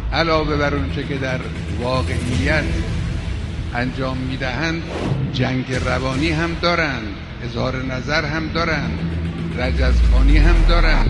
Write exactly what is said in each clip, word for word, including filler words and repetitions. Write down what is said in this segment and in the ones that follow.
علاوه بر اونچه که در واقعیت انجام میدهند جنگ روانی هم دارند، اظهار نظر هم دارند، رجزخوانی هم دارند.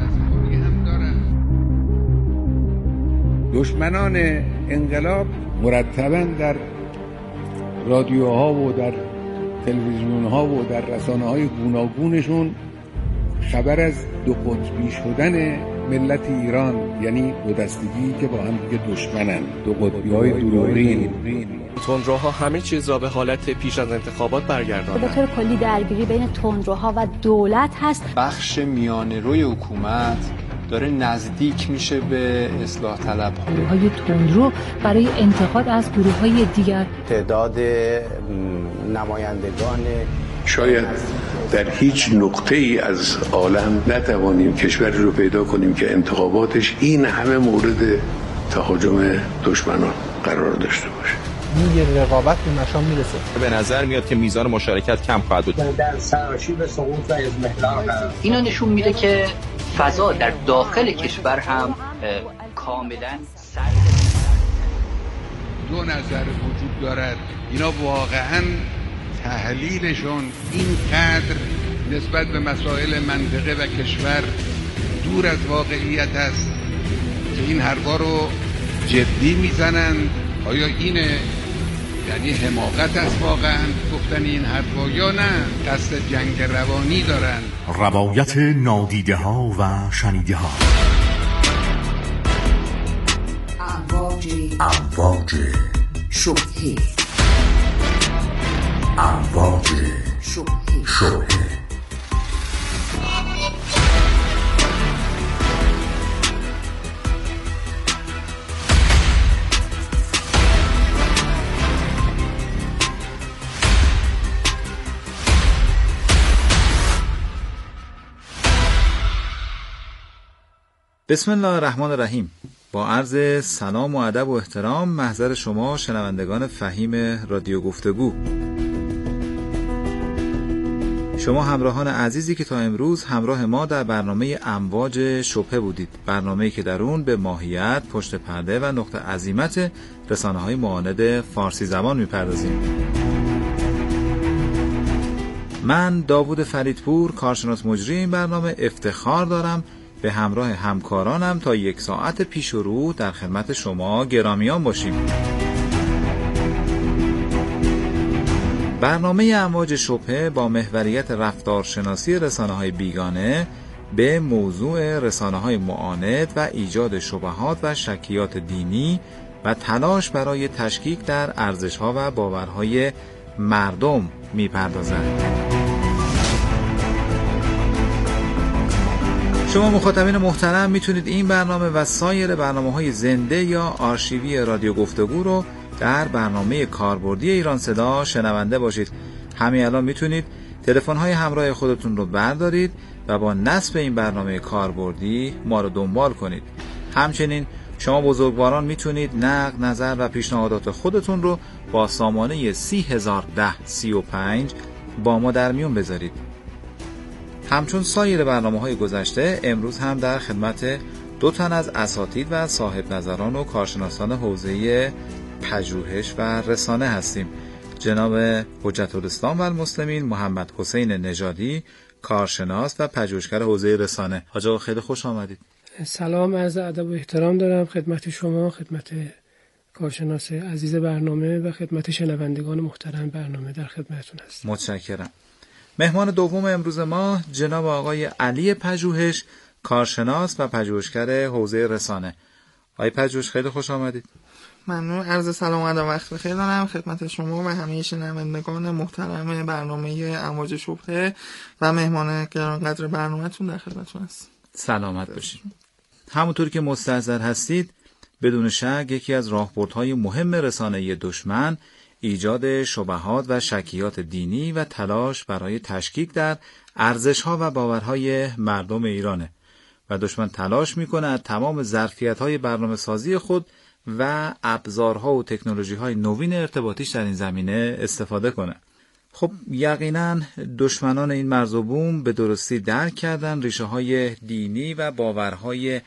دشمنان انقلاب مرتباً در رادیوها و در تلویزیونها و در رسانه‌های گوناگونشون خبر از دو قطبی شدن ملت ایران، یعنی دو دستگی که با هم دیگه دشمنن، دو قطبی‌های دروغین. تندروها همه چیز را به حالت پیش از انتخابات برگرداندند. به طور کلی درگیری بین تندروها و دولت هست. بخش میانه روی حکومت داره نزدیک میشه به اصلاح طلب‌ها. گروه‌های تندرو برای انتقاد از گروه‌های دیگر. تعداد نمایندگان شاید در هیچ نقطه ای از عالم نتوانیم کشوری رو پیدا کنیم که انتخاباتش این همه مورد تهاجم دشمنان قرار داشته باشه. میگه رقابت به مشام میرسه. به نظر میاد که میزان مشارکت کم خواهد بود. در سراشیب سقوط و اضمحلال قرار. اینا نشون میده که فضا در داخل کشور هم کاملا سرد. دو نظر وجود دارد. اینا واقعاً تحلیلشون اینقدر نسبت به مسائل منطقه و کشور دور از واقعیت است که این حرفا رو جدی میزنند. آیا اینه؟ یعنی حماقت است واقعا گفتن این حرفا یا نه قصد جنگ روانی دارن؟ روایت نادیده ها و شنیده ها. امواج امواج شبهه امواج شبهه شبهه بسم الله الرحمن الرحیم. با عرض سلام و ادب و احترام محضر شما شنوندگان فهیم رادیو گفتگو. شما همراهان عزیزی که تا امروز همراه ما در برنامه امواج شبهه بودید، برنامه‌ای که در اون به ماهیت، پشت پرده و نقطه عزیمت رسانه‌های معاند فارسی زبان می‌پردازیم. من داوود فریدپور، کارشناس مجری این برنامه، افتخار دارم به همراه همکارانم تا یک ساعت پیش و رو در خدمت شما گرامیان باشیم. برنامه امواج شبهه با محوریت رفتارشناسی رسانه‌های بیگانه به موضوع رسانه‌های معاند و ایجاد شبهات و شکیات دینی و تلاش برای تشکیک در ارزش‌ها و باورهای مردم می‌پردازد. شما مخاطبین محترم میتونید این برنامه و سایر برنامه‌های زنده یا آرشیوی رادیو گفتگو رو در برنامه کاربردی ایران صدا شنونده باشید. همین الان میتونید تلفن‌های همراه خودتون رو بردارید و با نصب این برنامه کاربردی ما رو دنبال کنید. همچنین شما بزرگواران میتونید نقد، نظر و پیشنهادات خودتون رو با سامانه سی هزار و ده سی و پنج با ما در میون بذارید. همچون سایر برنامه‌های گذشته، امروز هم در خدمت دو تن از اساتید و صاحب نظران و کارشناسان حوزه پژوهش و رسانه هستیم. جناب حجت الاسلام و المسلمین محمد حسین نژادی، کارشناس و پژوهشگر حوزه رسانه. حاج آقا خیلی خوش آمدید. سلام، عرض ادب و احترام دارم خدمت شما، خدمت کارشناس عزیز برنامه و خدمت شنوندگان محترم برنامه. در خدمتتون هستم. متشکرم. مهمان دوم امروز ما جناب آقای علی پژوهش، کارشناس و پژوهشگر حوزه رسانه. آقای پژوهش خیلی خوش آمدید. ممنون. عرض سلام و ادب وقت بخیر دارم خدمت شما و همه شنوندگان محترم برنامه امواج شبهه و مهمان گرانقدر برنامه‌تون در خدمتتون هستم. سلامت باشید. همونطور که مستحضر هستید، بدون شک یکی از راهبردهای مهم رسانه‌ای دشمن ایجاد شبهات و شکیات دینی و تلاش برای تشکیک در ارزش‌ها و باورهای مردم ایرانه و دشمن تلاش میکنه از تمام ظرفیت‌های برنامه‌سازی خود و ابزارها و تکنولوژی‌های نوین ارتباطیش در این زمینه استفاده کنه. خب یقینا دشمنان این مرز و بوم به درستی درک کردن ریشه‌های دینی و باورهای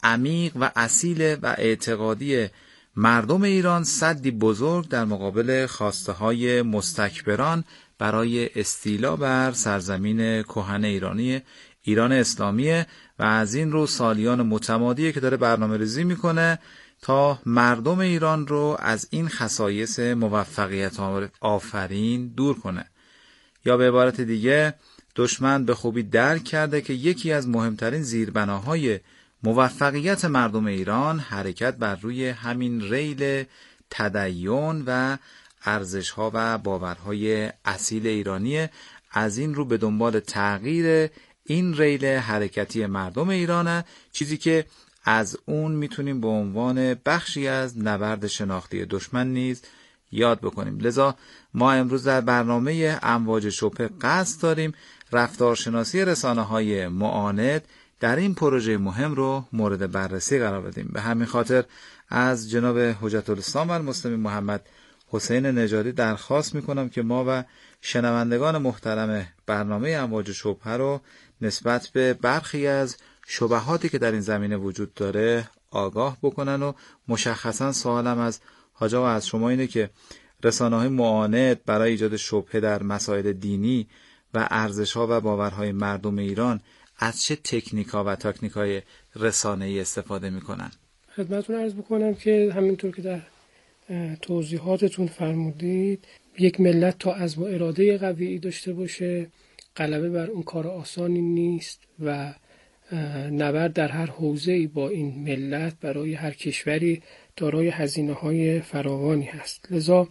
عمیق و اصیل و اعتقادی مردم ایران سدی بزرگ در مقابل خواسته های مستکبران برای استیلا بر سرزمین کهن ایرانی ایران اسلامیه و از این رو سالیان متمادیه که داره برنامه ریزی میکنه تا مردم ایران رو از این خصایص موفقیت آفرین دور کنه. یا به عبارت دیگه دشمن به خوبی درک کرده که یکی از مهمترین زیربناهای موفقیت مردم ایران حرکت بر روی همین ریل تدین و ارزش‌ها و باورهای اصیل ایرانیه. از این رو به دنبال تغییر این ریل حرکتی مردم ایرانه، چیزی که از اون میتونیم به عنوان بخشی از نبرد شناختی دشمن نیز یاد بکنیم. لذا ما امروز در برنامه امواج شبهه قصد داریم رفتارشناسی رسانه‌های معاند در این پروژه مهم رو مورد بررسی قرار بدیم. به همین خاطر از جناب حجت الاسلام المسلمین محمد حسین نژادی درخواست میکنم که ما و شنوندگان محترم برنامه امواج شبهه رو نسبت به برخی از شبهاتی که در این زمینه وجود داره آگاه بکنن و مشخصا سوالم از حاج آقا از شما اینه که رسانه‌های معاند برای ایجاد شبهه در مسائل دینی و ارزش‌ها و باورهای مردم ایران از چه تکنیک‌ها و تاکتیک‌های رسانه‌ای استفاده می‌کنن؟ خدمتتون عرض بکنم که همینطور که در توضیحاتتون فرمودید، یک ملت تا عزم و اراده قوی داشته باشه غلبه بر اون کار آسانی نیست و نبرد در هر حوزه‌ای با این ملت برای هر کشوری دارای هزینه‌های فراوانی هست. لذا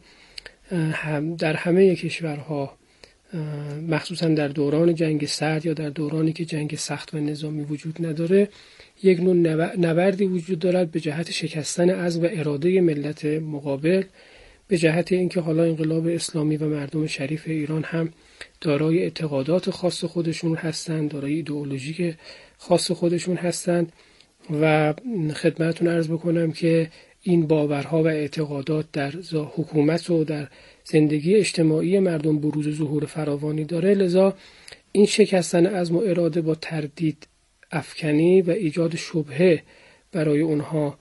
در همه کشورها مخصوصا در دوران جنگ سرد یا در دورانی که جنگ سخت و نظامی وجود نداره یک نوع نبردی وجود دارد به جهت شکستن عزم و اراده ملت مقابل، به جهت اینکه حالا انقلاب اسلامی و مردم شریف ایران هم دارای اعتقادات خاص خودشون هستند، دارای ایدئولوژی خاص خودشون هستند و خدمتتون عرض بکنم که این باورها و اعتقادات در حکومت و در زندگی اجتماعی مردم بروز و ظهور فراوانی داره. لذا این شکستن عزم و اراده با تردید افکنی و ایجاد شبهه برای اونها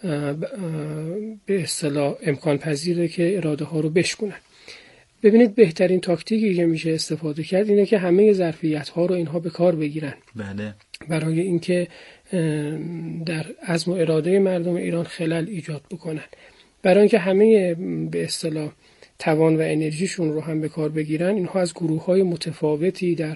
به اصطلاح امکان پذیره که اراده ها رو بشکنن. ببینید بهترین تاکتیکی که میشه استفاده کرد اینه که همه ظرفیت ها رو اینها به کار بگیرن. بله. برای اینکه در عزم و اراده مردم ایران خلل ایجاد بکنن، برای اینکه همه به اصطلاح توان و انرژیشون رو هم به کار بگیرن، اینها از گروه‌های متفاوتی در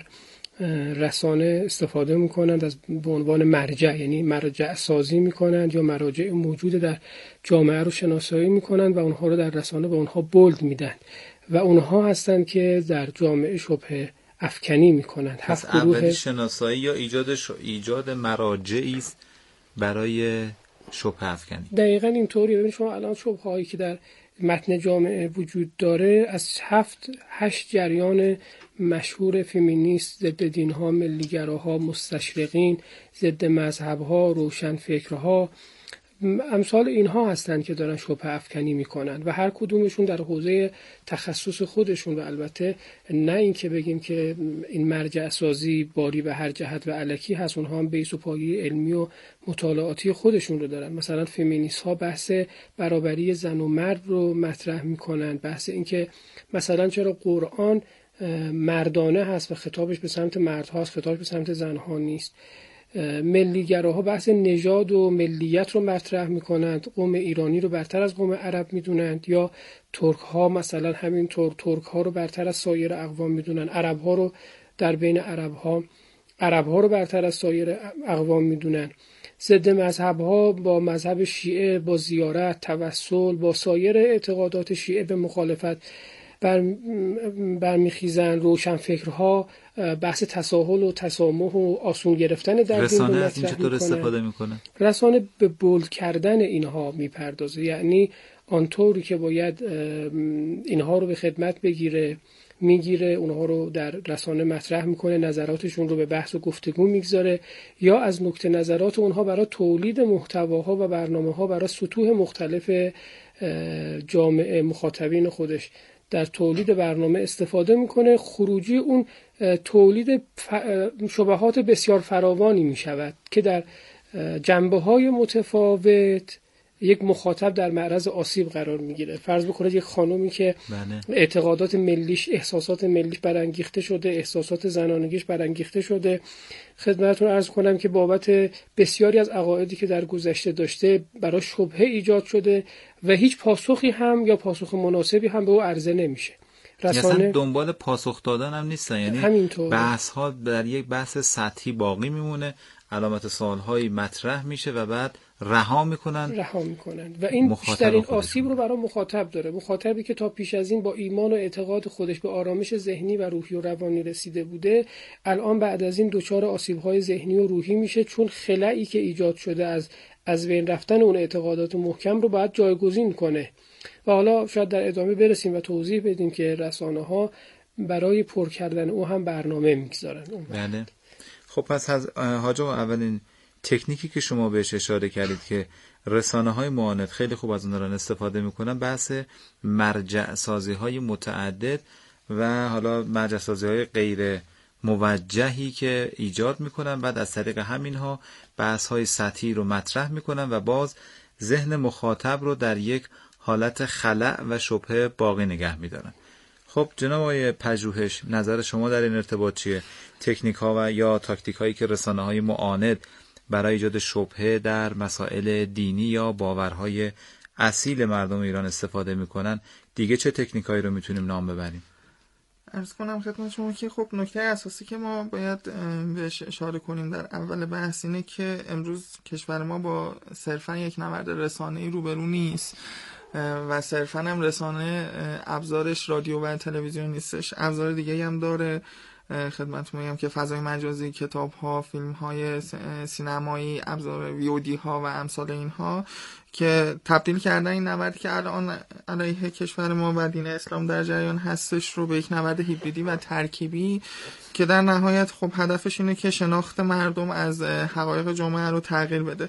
رسانه استفاده میکنند، از به عنوان مرجع، یعنی مرجع سازی میکنند یا مراجع موجود در جامعه رو شناسایی میکنند و اونها رو در رسانه به اونها بولد میدن و اونها هستند که در جامعه شبهه افکنی میکنند. پس اولی شناسایی یا ایجاد ش... ایجاد مراجعی است برای شبهه افکنی. دقیقاً اینطوریه. ببینید شما الان شبهه هایی که در متن جامعه وجود داره از هفت هشت جریان مشهور فمینیست، ضد دینها، ملیگراها، مستشرقین، ضد مذهبها، روشنفکرها، امثال اینها هستند که دارن شبهه افکنی میکنن و هر کدومشون در حوزه تخصص خودشون و البته نه این که بگیم که این مرجع سازی باری به هر جهت و الکی هست، اونها هم بیس و پایه علمی و مطالعاتی خودشون رو دارن. مثلا فمینیست ها بحث برابری زن و مرد رو مطرح میکنن، بحث این که مثلا چرا قرآن مردانه هست و خطابش به سمت مردها هست، خطابش به سمت زنها نیست. ملیگراها بحث نژاد و ملیت رو مطرح میکنند، قوم ایرانی رو برتر از قوم عرب میدونند، یا ترک ها مثلا همینطور ترک ها رو برتر از سایر اقوام میدونن، عرب ها رو در بین عرب ها عرب ها رو برتر از سایر اقوام میدونن. ضد مذهب ها با مذهب شیعه، با زیارت، توسل، با سایر اعتقادات شیعه به مخالفت بر برمیخیزن. روشنفکرها بحث تساهل و تسامح و آسون گرفتن در رسانه دین رو از این چطور استفاده میکنه؟ رسانه به بولد کردن اینها میپردازه، یعنی آنطوری که باید اینها رو به خدمت بگیره میگیره، اونها رو در رسانه مطرح میکنه، نظراتشون رو به بحث و گفتگو میگذاره، یا از نقطه نظرات اونها برای تولید محتواها و برنامه‌ها برای سطوح مختلف جامعه مخاطبین خودش در تولید برنامه استفاده میکنه. خروجی اون تولید شبهات بسیار فراوانی میشود که در جنبه های متفاوت یک مخاطب در معرض آسیب قرار میگیره. فرض بکنید یک خانومی که بله. اعتقادات ملیش، احساسات ملیش برانگیخته شده، احساسات زنانگیش برانگیخته شده. خدمتتون عرض کنم که بابت بسیاری از عقایدی که در گذشته داشته برای شبهه ایجاد شده و هیچ پاسخی هم یا پاسخ مناسبی هم به او عرضه نمیشه. رسانه دنبال پاسخ دادن هم نیستن، یعنی همینطور بحث ها در یک بحث سطحی باقی میمونه، علامت سوالهایی مطرح میشه و بعد رها میکنن رها میکنن و این بیشترین آسیب رو برای مخاطب داره. مخاطبی که تا پیش از این با ایمان و اعتقاد خودش به آرامش ذهنی و روحی و روانی رسیده بوده، الان بعد از این دچار آسیب‌های ذهنی و روحی میشه، چون خلایی که ایجاد شده از از بین رفتن اون اعتقادات محکم رو باید جایگزین کنه. و حالا شاید در ادامه برسیم و توضیح بدیم که رسانه‌ها برای پر کردن او هم برنامه میگذارن. بله. خب پس از حاج آقا اولین تکنیکی که شما بهش اشاره کردید که رسانه‌های معاند خیلی خوب از اون دارن استفاده میکنن، بحث مرجع سازی‌های متعدد و حالا مرجع سازی‌های غیر موجهی که ایجاد میکنن، بعد از طریق همینها بحث‌های سطحی رو مطرح میکنن و باز ذهن مخاطب رو در یک حالت خلأ و شبهه باقی نگه میدارن. خب جناب آقای پژوهش، نظر شما در این ارتباط چیه؟ تکنیک ها و یا تاکتیک هایی که رسانه های معاند برای ایجاد شبهه در مسائل دینی یا باورهای اصیل مردم ایران استفاده میکنن، دیگه چه تکنیک هایی رو میتونیم نام ببریم؟ عرض کنم خدمت شما که خب نکته اساسی که ما باید بهش اشاره کنیم در اول بحث اینه که امروز کشور ما با صرفا یک نبرد رسانه‌ای روبرو نیست و صرفا هم رسانه ابزارش رادیو و تلویزیون نیستش، ابزار دیگه‌ای هم داره. خدمتتون میگم که فضای مجازی، کتاب‌ها، فیلم‌های سینمایی، ابزار ویودی ها و امثال اینها که تبدیل کردن این نبردی که الان علیه کشور ما و دین اسلام در جریان هستش رو به یک نبرد هیبریدی و ترکیبی که در نهایت خب هدفش اینه که شناخت مردم از حقایق جامعه رو تغییر بده.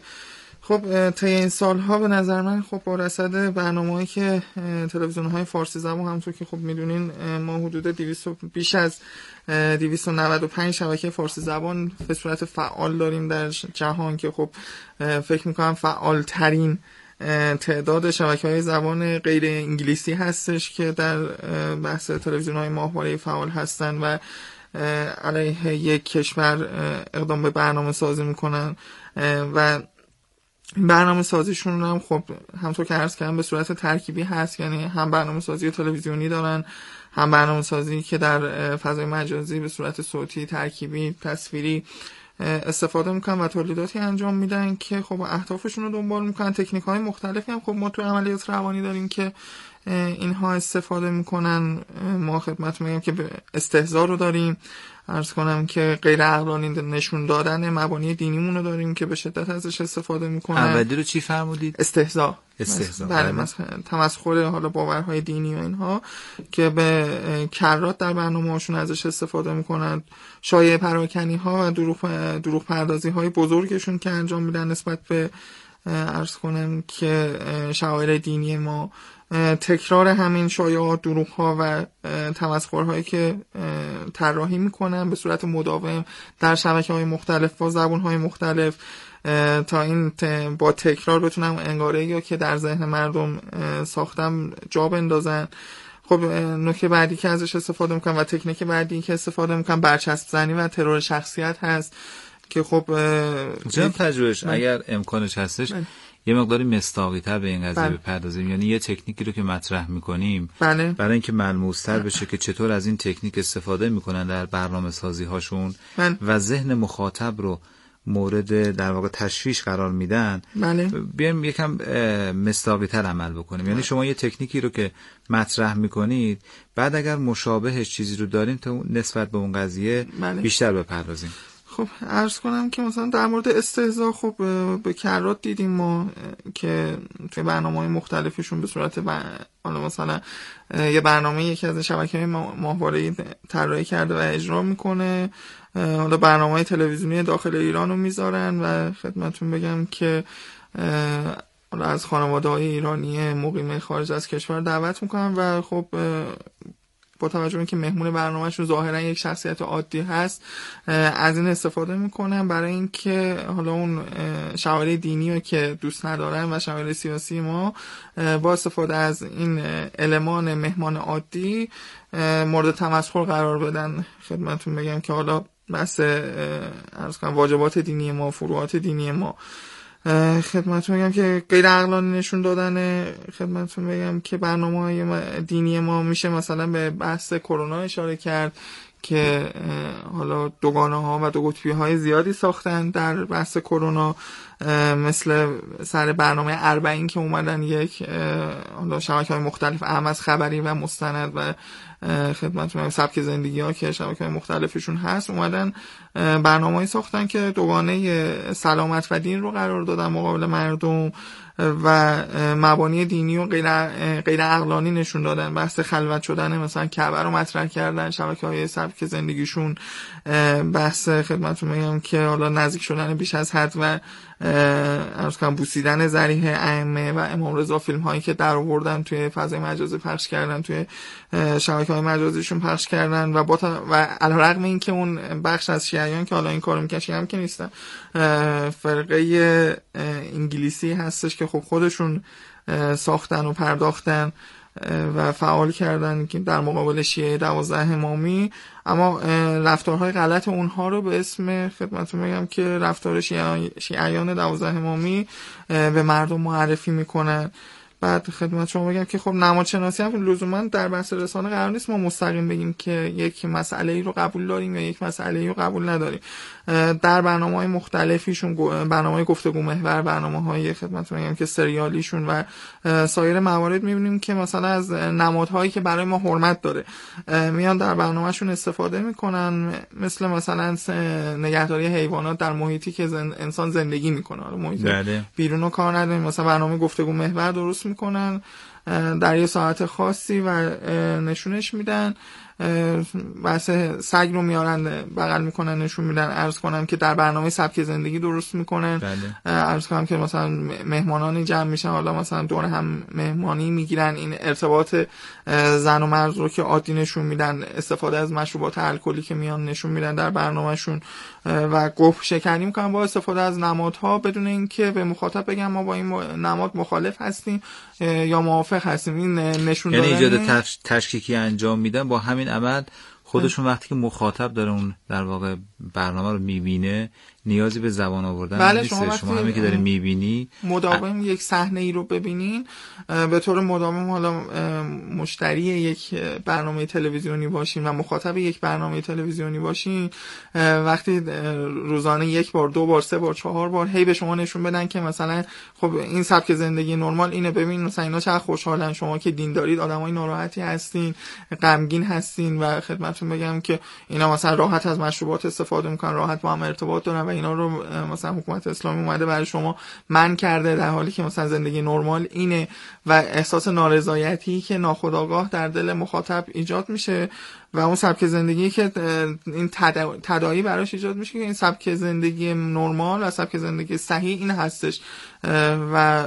خب طی این سالها به نظر من خب با رصد برنامه‌ای که تلویزیون‌های فارسی زبان، همونطور که خب میدونین ما حدود دویست بیش از دویست و نود و پنج شبکه فارسی زبان به صورت فعال داریم در جهان که خب فکر می‌کنم فعال ترین تعداد شبکه‌های زبان غیر انگلیسی هستش که در بحث تلویزیون‌های ماهواره فعال هستن و علیه یک کشور اقدام به برنامه سازی می‌کنن و برنامه سازیشون هم خب همونطور که عرض کردم به صورت ترکیبی هست، یعنی هم برنامه سازی تلویزیونی دارن، هم برنامه سازی که در فضای مجازی به صورت صوتی، ترکیبی، تصویری استفاده میکنن و تولیداتی انجام میدن که خب اهدافشون رو دنبال میکنن. تکنیک های مختلفی هم خب ما تو عملیات روانی داریم که اینها استفاده میکنن. ما خدمت میگم که استهزا رو داریم، عرض کنم که غیر عقلانی نشون دادن مبانی دینیمون رو داریم که به شدت ازش استفاده میکنن. اولی رو چی فرمودید؟ استهزا. استهزا. بله، مثلا تمسخر حالا باورهای دینی و اینها که به کرات در برنامه‌هاشون ازش استفاده میکنن. شایعه پراکنی ها و دروغ دروغ پردازی های بزرگشون که انجام میدن نسبت به عرض کنم که شعائر دینی ما، تکرار همین شایعات، دروغ‌ها و تمسخرهایی که طراحی میکنن به صورت مداوم در شبکه‌های مختلف با زبان‌های مختلف تا این با تکرار بتونن انگاره‌ای یا که در ذهن مردم ساختم جا بندازن. خب نکته بعدی که ازش استفاده میکنن و تکنیک بعدی که استفاده میکنن برچسب زنی و ترور شخصیت هست که خب جناب پژوهش اگر امکانش هستش من. یه مقداری مصداقی تر به این قضیه بله. بپردازیم، یعنی یه تکنیکی رو که مطرح میکنیم بله. برای اینکه ملموس‌تر بشه که چطور از این تکنیک استفاده میکنن در برنامه سازی هاشون بله. و ذهن مخاطب رو مورد در واقع تشویش قرار میدن، بله. بیایم یکم مصداقی تر عمل بکنیم. بله. یعنی شما یه تکنیکی رو که مطرح میکنید بعد اگر مشابهش چیزی رو داریم تا نسبت به اون قضیه بله. بیشتر بپردازیم. خب عرض کنم که مثلا در مورد استهزا خب به کرات دیدیم ما که توی برنامه‌های مختلفشون به صورت حالا مثلا یه برنامه یکی از شبکه‌های ماهواره‌ای طراحی کرده و اجرا میکنه، حالا برنامه‌های تلویزیونی داخل ایران رو میذارن و خدمتتون بگم که حالا از خانواده‌های ایرانی مقیم خارج از کشور دعوت میکنن و خب با توجه به اینکه مهمون برنامه‌شون ظاهرا یک شخصیت عادی هست از این استفاده میکنن برای اینکه حالا اون شواهد دینی رو که دوست ندارن و شواهد سیاسی ما با استفاده از این المان مهمان عادی مورد تمسخر قرار بدن. خدمتتون بگم که حالا بحث عرض کنم واجبات دینی ما، فروعات دینی ما، خدمتتون بگم که غیر عقلانی نشون دادن، خدمتتون بگم که برنامه‌های دینی ما میشه مثلا به بحث کرونا اشاره کرد که حالا دوگانه ها و دو قطبی های زیادی ساختن در بحث کرونا، مثل سر برنامه اربعین که اومدن یک حالا شبکه‌های مختلف اهم از خبری و مستند و خدمتتون سبک زندگی ها که شبکه‌های مختلفشون هست اومدن برنامه‌ای ساختن که دوگانه سلامت و دین رو قرار دادن مقابل مردم و مبانی دینی و غیر غیر عقلانی نشون دادن. بحث خلوت شدن مثلا کعبه رو مطرح کردن، شبکه‌های سبک زندگیشون، بحث خدمتتون میگم که حالا نزدیک شدن بیش از حد و عرض کنم بوسیدن ذریح ائمه و امام رضا، فیلم هایی که در آوردن توی فضای مجازی پخش کردن، توی شبکه‌های مجازیشون پخش کردن و با و علیرغم این که اون بخش از شیعیان که حالا این کارو میکنن، شیعیان که نیستن، فرقه انگلیسی هستش که خب خودشون ساختن و پرداختن و فعال کردن که در مقابل شیعه دوازده امامی، اما رفتارهای غلط اونها رو به اسم خدمتتون میگم که رفتار شیعیان دوازده امامی به مردم معرفی میکنن. بعد خدمت شما بگم که خب نمادشناسی هم لزوما در بحث رسانه قرار نیست ما مستقیم بگیم که یک مسئله ای رو قبول داریم یا یک مسئله ای رو قبول نداریم. در برنامه‌های مختلفیشون، برنامه‌های گفتگو محور، برنامه‌های خدمت میگم که سریالیشون و سایر موارد می‌بینیم که مثلا از نمادهایی که برای ما حرمت داره میان در برنامه‌شون استفاده میکنن، مثل مثلا نگهداری حیوانات در محیطی که زن... انسان زندگی میکنه، حالا محیط بیرون رو کار نداریم، مثلا برنامه گفتگو محور درست میکنن در یه ساعت خاصی و نشونش میدن، بحث سگ رو میارن بغل میکنن نشون میدن. عرض کنم که در برنامه سبک زندگی درست میکنن، عرض کنم که مثلا مهمانانی جمع میشن، حالا مثلا دور هم مهمانی میگیرن، این ارتباط زن و مرد رو که عادی نشون میدن، استفاده از مشروبات الکلی که میان نشون میدن در برنامهشون و گفت شکنی میکنن با استفاده از نمادها بدون اینکه به مخاطب بگن ما با این نماد مخالف هستیم یا موافق هستیم. این نشون دادن یعنی ایجاد تشکیکی انجام میدن با همین عمل. خودشون وقتی که مخاطب داره اون در واقع برنامه رو میبینه نیازی به زبان آوردن بله نیست. شما, شما همین که داری میبینی مداوم یک صحنه ای رو ببینین، به طور مداوم حالا مشتری یک برنامه تلویزیونی باشین و مخاطب یک برنامه تلویزیونی باشین، وقتی روزانه یک بار، دو بار، سه بار، چهار بار هی به شما نشون بدن که مثلا خب این سبک زندگی نرمال اینه، ببین مثلا اینا چقدر خوشحالن، شما که دین دارید آدمای ناراحتی هستین، غمگین هستین و خدمتتون بگم که اینا مثلا راحت از مشروبات استفاده میکنن، راحت با هم ارتباط دارن و اینا رو مثلا حکومت اسلامی اومده برای شما منع کرده، در حالی که مثلا زندگی نرمال اینه و احساس نارضایتی که ناخودآگاه در دل مخاطب ایجاد میشه و اون سبک زندگی که این تداعی براش ایجاد میشه که این سبک زندگی نرمال و سبک زندگی صحیح این هستش و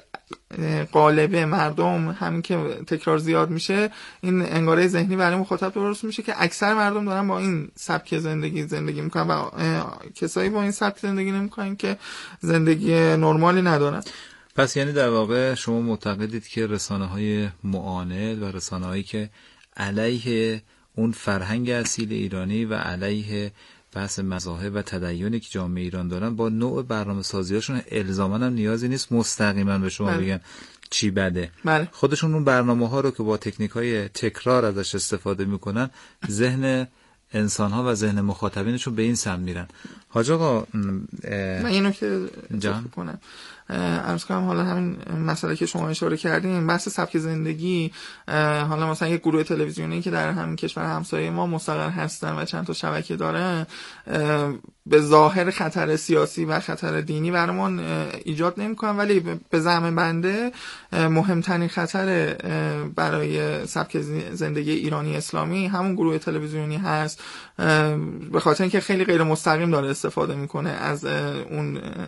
غالبه مردم همین که تکرار زیاد میشه این انگاره ذهنی برای مخاطب درست میشه که اکثر مردم دارن با این سبک زندگی زندگی میکنن و کسایی با این سبک زندگی نمیکنن که زندگی نرمالی ندارن. پس یعنی در واقع شما معتقدید که رسانه‌های معاند و رسانه‌هایی که علیه اون فرهنگ اصیل ایرانی و علیه بحث مذاهب و تدینی که جامعه ایران دارن با نوع برنامه سازیاشون الزاماً هم نیازی نیست مستقیما به شما بله. بگن چی بده بله. خودشون اون برنامه ها رو که با تکنیک های تکرار ازش استفاده میکنن ذهن انسان ها و ذهن مخاطبینشون به این سمت میرن. حاج آقا من اینو که جان کنم عرض کنم حالا همین مسئله که شما اشاره کردین بحث سبک زندگی، حالا مثلا یک گروه تلویزیونی که در همین کشور همسایه ما مستقر هستن و چند تا شبکه دارن به ظاهر خطر سیاسی و خطر دینی برامون ایجاد نمی‌کنن، ولی به زعم بنده مهمترین خطر برای سبک زندگی ایرانی اسلامی همون گروه تلویزیونی هست، به خاطر اینکه خیلی غیر مستقیم داره استفاده میکنه از اون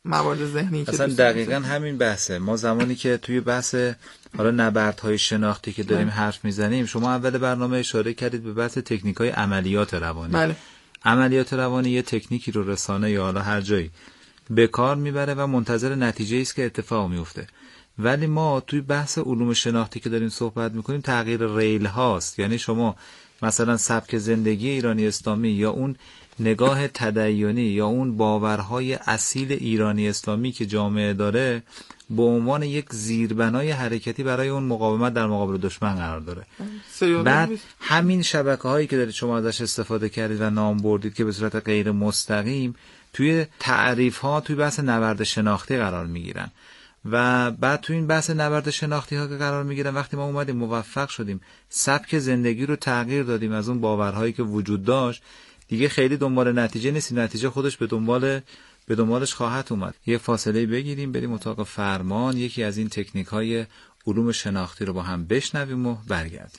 موارد ذهنی که اصلا دقیقاً همین بحثه. ما زمانی که توی بحث حالا نبردهای شناختی که داریم بله. حرف میزنیم، شما اول برنامه اشاره کردید به بحث تکنیک‌های عملیات روانی. بله. عملیات روانی یه تکنیکی رو رسانه یا حالا هر جایی به کار میبره و منتظر نتیجه است که اتفاق میفته. ولی ما توی بحث علوم شناختی که داریم صحبت میکنیم تغییر ریل هاست. یعنی شما مثلا سبک زندگی ایرانی اسلامی یا اون نگاه تدیانی یا اون باورهای اصیل ایرانی اسلامی که جامعه داره به عنوان یک زیربنای حرکتی برای اون مقاومت در مقابل دشمن قرار داره. بعد همین شبکه‌هایی که دارید شما ازش استفاده کردید و نام بردید که به صورت غیر مستقیم توی تعریف‌ها توی بحث نبرد شناختی قرار میگیرن و بعد توی این بحث نبرد شناختی ها که قرار میگیرن وقتی ما اومدیم موفق شدیم سبک زندگی رو تغییر دادیم از اون باورهایی که وجود داشت، دیگه خیلی دنبال نتیجه نیستیم، نتیجه خودش به دنبال به دنبالش خواهد اومد. یه فاصله بگیریم بریم اتاق فرمان، یکی از این تکنیک های علوم شناختی رو با هم بشنویم و برگردیم.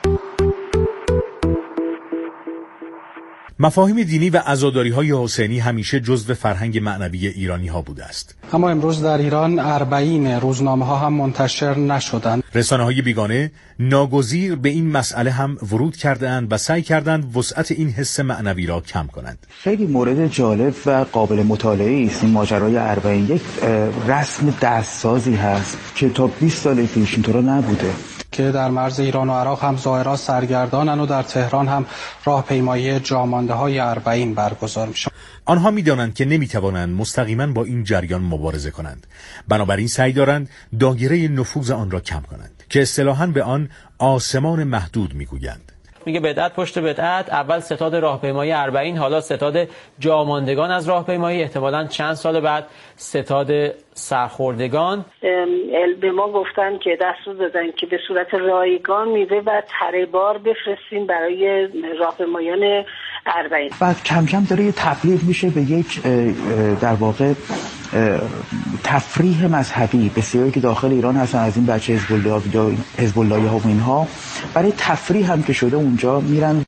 مفاهیم دینی و عزاداری‌های حسینی همیشه جزو فرهنگ معنوی ایرانی‌ها بوده است. اما امروز در ایران اربعین روزنامه‌ها هم منتشر نشدند. رسانه‌های بیگانه ناگزیر به این مسئله هم ورود کردند و سعی کردند وسعت این حس معنوی را کم کنند. خیلی مورد جالب و قابل مطالعه است این ماجرای اربعین. یک رسم دستسازی هست که تا بیست سال پیش اینطورا نبوده، که در مرز ایران و عراق هم ظاهرا سرگردانن و در تهران هم راهپیمایی جامانده‌های اربعین برگزار میشه. آنها می‌دانند که نمی‌توانند مستقیما با این جریان مبارزه کنند، بنابراین سعی دارند دایره نفوذ آن را کم کنند که اصطلاحاً به آن آسمان محدود می‌گویند. میگه بدعت پشت بدعت، اول ستاد راهپیمایی اربعین، حالا ستاد جاماندگان از راهپیمایی، احتمالاً چند سال بعد ستاد سرخوردگان. به ما گفتن که دستور دادن که به صورت رایگان میوه و تره بار بفرستیم برای راهپیمایان اربعین. بعد کم کم داره تبدیل میشه به یک در واقع تفریح مذهبی. بسیاری که داخل ایران هستن از این بچه حزب الله یا حزب الله ها و اینها برای تفریح هم که شده اونجا میرن.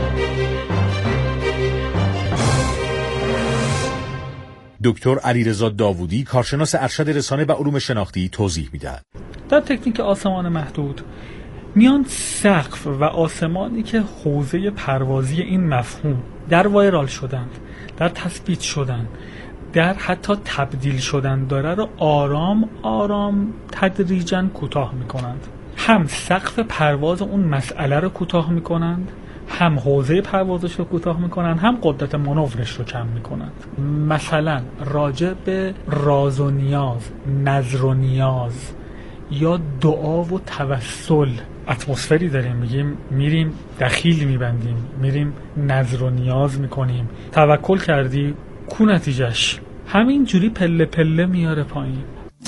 دکتر علیرضا داوودی کارشناس ارشد رسانه و علوم شناختی توضیح میدهد. در تکنیک آسمان محدود میان سقف و آسمانی که حوزه پروازی این مفهوم در وایرال شدن، در تثبیت شدن، در حتی تبدیل شدن داره رو آرام آرام تدریجاً کوتاه میکنند. هم سقف پرواز اون مسئله رو کوتاه میکنند، هم حوزه پروازش رو کوتاه میکنن، هم قدرت مانورش رو کم میکنند. مثلا راجع به راز و نیاز، نظر و نیاز یا دعا و توسل اتمسفری داریم، میگیم میریم دخیل میبندیم، میریم نظر و نیاز میکنیم، توکل کردی کو نتیجهش همین جوری پله پله میاره پایین.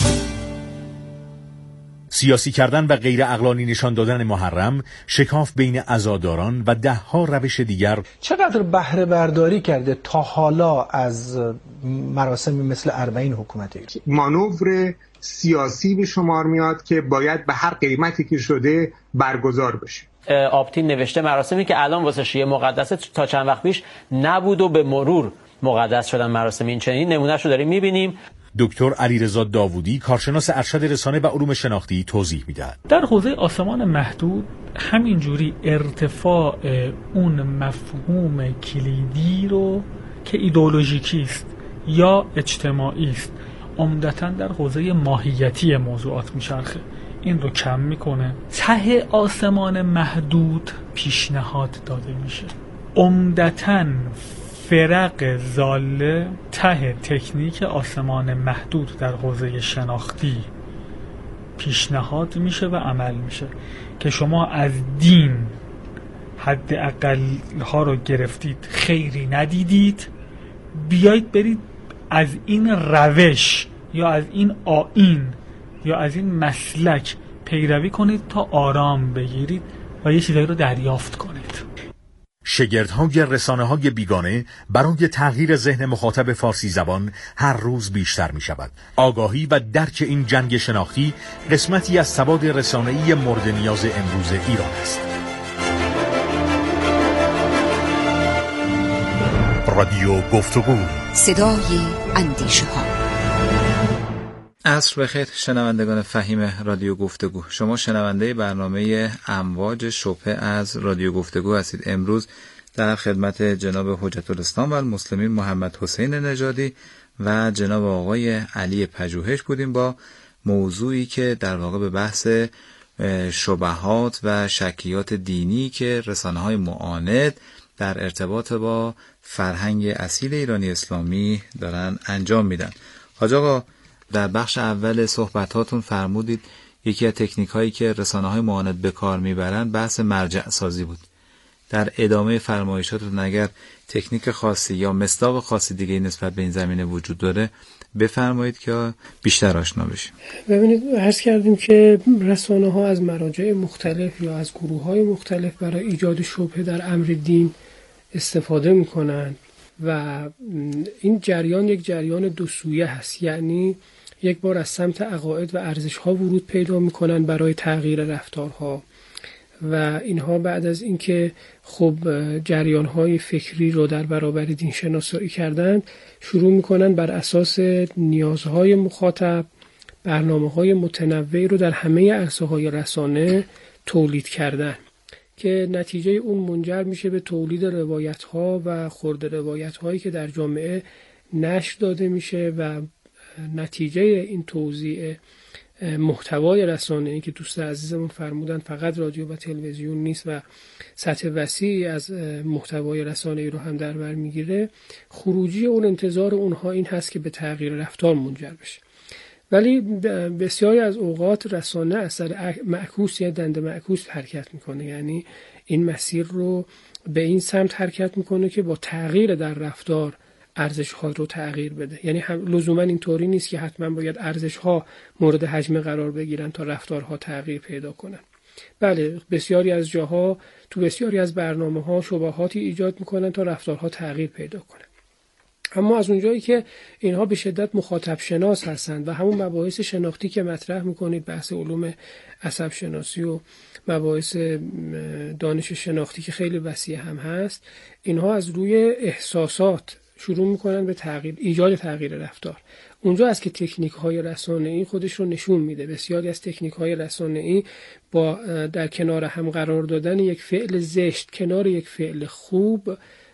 سیاسی کردن و غیر عقلانی نشان دادن محرم، شکاف بین عزاداران و ده ها روش دیگر. چقدر بهره برداری کرده تا حالا از مراسمی مثل اربعین حکومت ایران؟ مانور سیاسی به شمار میاد که باید به هر قیمتی که شده برگزار بشه. آپتین نوشته مراسمی که الان واسه شیعه مقدسه تا چند وقت پیش نبود و به مرور مقدس شدن مراسم این چنین. نمونهش رو داریم میبینیم. دکتر علیرضا داوودی کارشناس ارشد رسانه و علوم شناختی توضیح میدهد. در حوزه آسمان محدود همینجوری ارتفاع اون مفهوم کلیدی رو که ایدئولوژیکی است یا اجتماعی است عمدتاً در حوزه ماهیتی موضوعات میچرخه، این رو کم میکنه. ته آسمان محدود پیشنهاد داده میشه، عمدتاً فرق زاله ته تکنیک آسمان محدود در حوزه شناختی پیشنهاد میشه و عمل میشه که شما از دین حد اقل ها رو گرفتید، خیری ندیدید، بیایید برید از این روش یا از این آیین یا از این مسلک پیروی کنید تا آرام بگیرید و یه چیزایی رو دریافت کنید. شگردهای رسانه‌های بیگانه برای تغییر ذهن مخاطب فارسی زبان هر روز بیشتر می شود. آگاهی و درک این جنگ شناختی قسمتی از سواد رسانه‌ای مورد نیاز امروز ایران است. رادیو گفتگو، صدای اندیشه ها. عصر بخیر شنوندگان فهیم رادیو گفتگو. شما شنونده برنامه امواج شبهه از رادیو گفتگو هستید. امروز در خدمت جناب حجت الاسلام و المسلمین محمد حسین نژادی و جناب آقای علی پژوهش بودیم با موضوعی که در واقع به بحث شبهات و شکلیات دینی که رسانه‌های معاند در ارتباط با فرهنگ اصیل ایرانی اسلامی دارن انجام میدن. حاج آقا، در بخش اول صحبتاتون فرمودید یکی از تکنیک هایی که رسانه‌های معاند به کار میبرن بحث مرجع سازی بود. در ادامه فرمایشاتون اگر تکنیک خاصی یا مصداق خاصی دیگه نسبت به این زمینه وجود داره بفرمایید که بیشتر آشنا بشیم. ببینید، عرض کردیم که رسانه‌ها از مراجع مختلف یا از گروه‌های مختلف برای ایجاد شبهه در امر دین استفاده میکنن و این جریان یک جریان دو سویه هست، یعنی یک بار از سمت عقاید و ارزش‌ها ورود پیدا میکنن برای تغییر رفتارها و اینها بعد از اینکه خب جریان‌های فکری رو در برابر دین شناسایی کردن شروع میکنن بر اساس نیازهای مخاطب برنامه‌های متنوعی رو در همه عرصه‌های رسانه تولید کردن که نتیجه اون منجر میشه به تولید روایت‌ها و خرد روایت‌هایی که در جامعه نشر داده میشه و نتیجه این توزیع محتوای رسانه‌ای که دوست عزیزمون فرمودن فقط رادیو و تلویزیون نیست و سطح وسیعی از محتوای رسانه‌ای رو هم در بر میگیره، خروجی اون انتظار اونها این هست که به تغییر رفتار منجر بشه. ولی بسیاری از اوقات رسانه اثر معکوس یا دنده معکوس حرکت میکنه، یعنی این مسیر رو به این سمت حرکت میکنه که با تغییر در رفتار ارزش‌ها رو تغییر بده. یعنی لزوما اینطوری نیست که حتما باید ارزش‌ها مورد حجم قرار بگیرن تا رفتارها تغییر پیدا کنن. بله، بسیاری از جاها تو بسیاری از برنامه‌ها شبهاتی ایجاد میکنن تا رفتارها تغییر پیدا کنن. اما از اونجایی که اینها به شدت مخاطب شناس هستند و همون مباحث شناختی که مطرح میکنید، بحث علوم عصب شناسی و مباحث دانش شناختی که خیلی وسیع هم هست، اینها از روی احساسات شروع میکنن به تغییر، ایجاد تغییر رفتار. اونجا است که تکنیک های رسانه‌ای خودش رو نشون میده. بسیاری از تکنیک های رسانه‌ای با در کنار هم قرار دادن یک فعل زشت کنار یک فعل خوب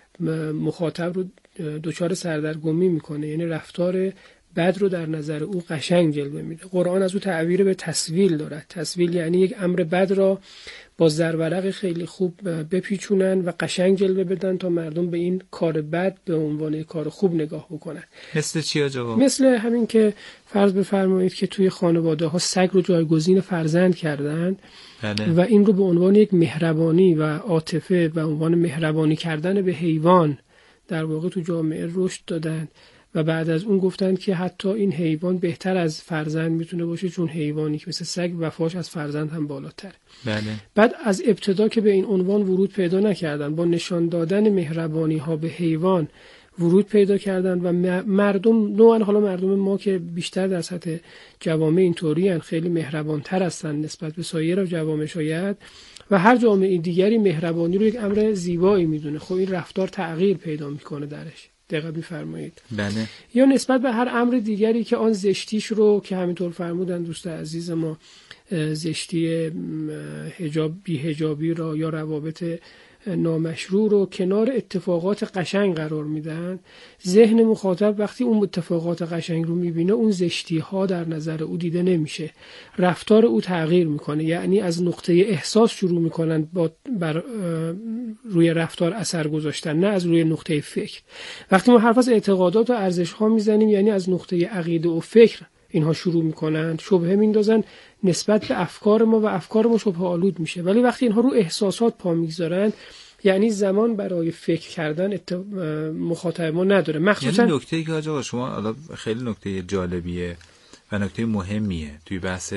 مخاطب رو دچار سردرگمی میکنه، یعنی رفتار بد رو در نظر او قشنگ جلوه میده. قرآن از او تعبیر به تسویل دارد. تسویل یعنی یک امر بد را با زرورق خیلی خوب بپیچونن و قشنگ جلوه بدن تا مردم به این کار بد به عنوان کار خوب نگاه بکنن. مثل چی جواب؟ مثل همین که فرض بفرمایید که توی خانواده ها سگ رو جایگزین فرزند کردن بله. و این رو به عنوان یک مهربانی و عاطفه و عنوان مهربانی کردن به حیوان در واقع تو جامعه رشد دادن و بعد از اون گفتن که حتی این حیوان بهتر از فرزند میتونه باشه چون حیوانی که مثل سگ وفاش از فرزند هم بالاتره. بله. بعد از ابتدا که به این عنوان ورود پیدا نکردن، با نشان دادن مهربانی ها به حیوان ورود پیدا کردن و مردم نوعا حالا مردم ما که بیشتر در سطح جوامع اینطوری هستند، خیلی مهربان تر هستن نسبت به سایر جوامع شاید، و هر جامعه دیگری مهربانی رو یک امر زیبایی میدونه. خب این رفتار تغییر پیدا میکنه درش. دقیق می‌فرمایید. بله. یا نسبت به هر امر دیگری که آن زشتیش رو که همینطور فرمودن دوست عزیز ما، زشتی حجاب بی حجابی را یا روابط نامشروع رو کنار اتفاقات قشنگ قرار میدن، ذهن مخاطب وقتی اون اتفاقات قشنگ رو میبینه اون زشتی ها در نظر او دیده نمیشه، رفتار او تغییر میکنه. یعنی از نقطه احساس شروع میکنن با بر روی رفتار اثر گذاشتن، نه از روی نقطه فکر. وقتی ما حرف از اعتقادات و ارزش ها میزنیم یعنی از نقطه عقیده و فکر اینها شروع میکنن، شبهه میندازن نسبت به افکار ما و افکار ما شبهه آلود میشه. ولی وقتی اینها رو احساسات پا میگذارن یعنی زمان برای فکر کردن ات... مخاطب ما نداره. مخصوصا یعنی نکته‌ای که آقا شما خیلی نکته جالبیه و نکته مهمیه توی بحث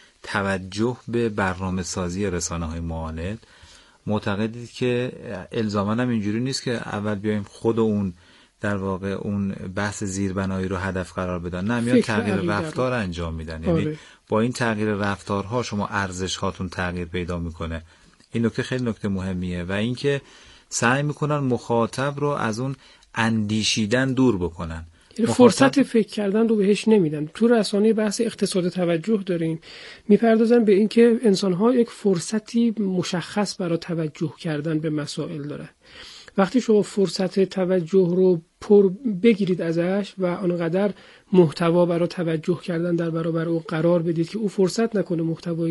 توجه به برنامه‌سازی رسانه‌های معاند. معتقدید که الزاماً هم اینجوری نیست که اول بیایم خود اون در واقع اون بحث زیربنایی رو هدف قرار بدن، نه میان تغییر رفتار رو انجام میدن. یعنی آره. با این تغییر رفتارها شما ارزش هاتون تغییر پیدا میکنه. این نکته خیلی نکته مهمیه و اینکه سعی میکنن مخاطب رو از اون اندیشیدن دور بکنن یعنی فرصت فکر کردن رو بهش نمیدن. تو رسانه بحث اقتصاد توجه داریم، میپردازن به اینکه انسان‌ها یک فرصتی مشخص برای توجه کردن به مسائل داره. وقتی شما فرصت توجه رو پر بگیرید ازش و آنقدر محتوا برای توجه کردن در برابر او قرار بدید که او فرصت نکنه محتوای